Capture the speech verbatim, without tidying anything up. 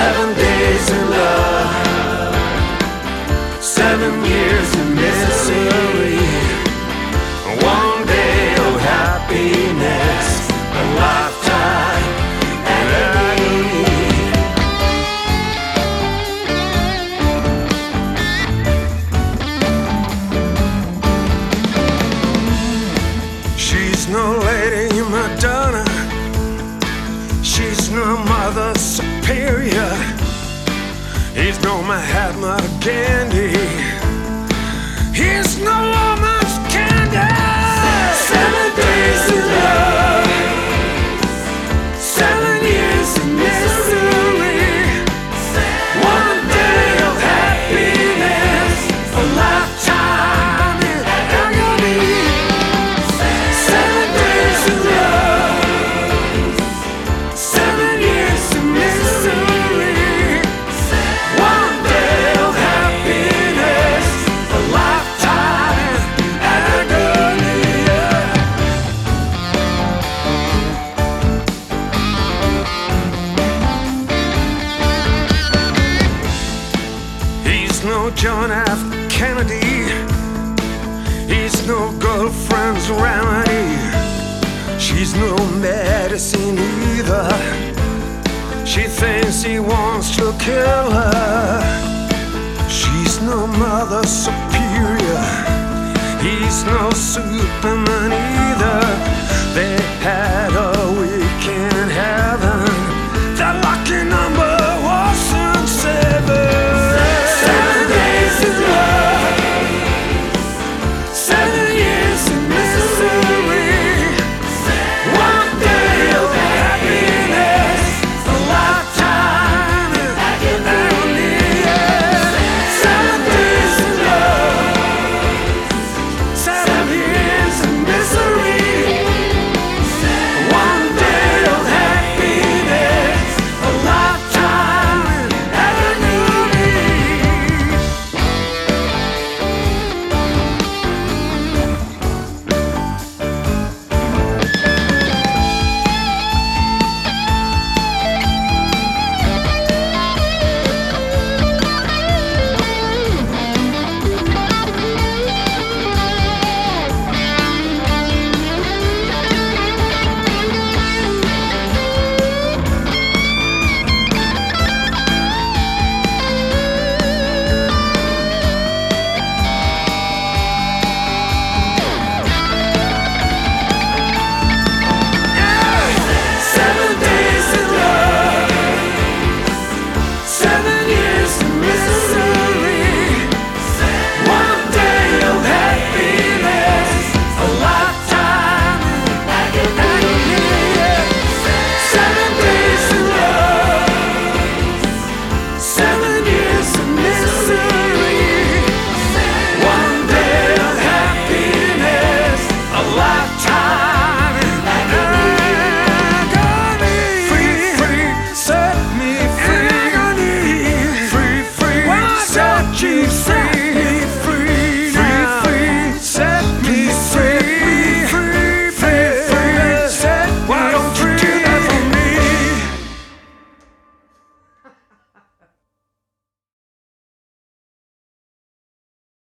Seven days in love, seven years in misery, one day of happiness, a lifetime and agony. She's no Lady Madonna, she's no Mother Superior, he's no Mahatma Gandhi, he's no woman's candy. Seven days in love, seven years in misery, one day of happiness, a lifetime in agony. Seven days in love, seven years in misery, one day of happiness, a lifetime in agony. He's no John F. Kennedy, he's no girlfriend's remedy, she's no medicine either, she thinks he wants to kill her. She's no Mother Superior, he's no Superman either.